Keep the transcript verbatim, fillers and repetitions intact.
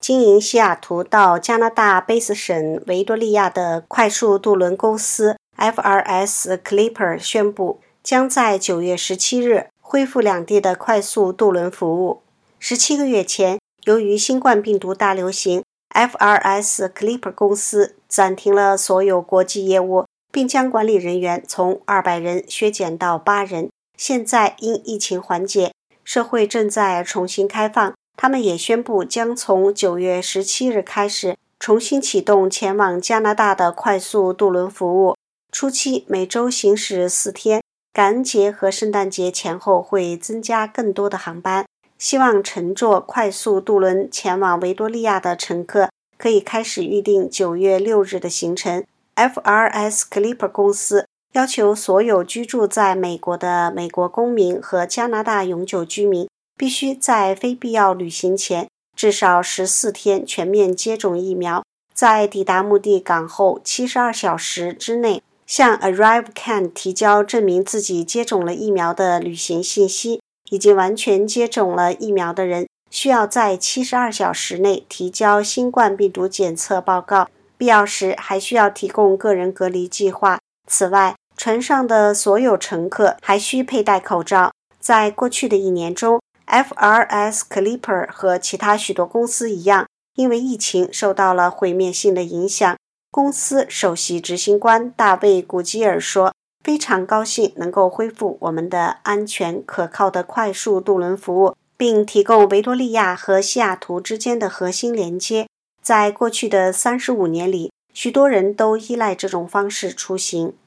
经营西雅图到加拿大卑斯省维多利亚的快速渡轮公司 F R S Clipper 宣布，将在九月十七日恢复两地的快速渡轮服务。十七个月前，由于新冠病毒大流行， F R S Clipper 公司暂停了所有国际业务，并将管理人员从二百人削减到八人。现在因疫情缓解，社会正在重新开放，他们也宣布将从九月十七日开始重新启动前往加拿大的快速渡轮服务。初期每周行驶四天，感恩节和圣诞节前后会增加更多的航班。希望乘坐快速渡轮前往维多利亚的乘客可以开始预定九月六日的行程。 F R S Clipper 公司要求所有居住在美国的美国公民和加拿大永久居民必须在非必要旅行前至少十四天全面接种疫苗，在抵达目的港后七十二小时之内向 ArriveCan 提交证明自己接种了疫苗的旅行信息。已经完全接种了疫苗的人需要在七十二小时内提交新冠病毒检测报告，必要时还需要提供个人隔离计划。此外，船上的所有乘客还需佩戴口罩。在过去的一年中， F R S Clipper 和其他许多公司一样，因为疫情受到了毁灭性的影响。公司首席执行官大卫·古基尔说，非常高兴能够恢复我们的安全可靠的快速渡轮服务，并提供维多利亚和西雅图之间的核心连接。在过去的三十五年里，许多人都依赖这种方式出行。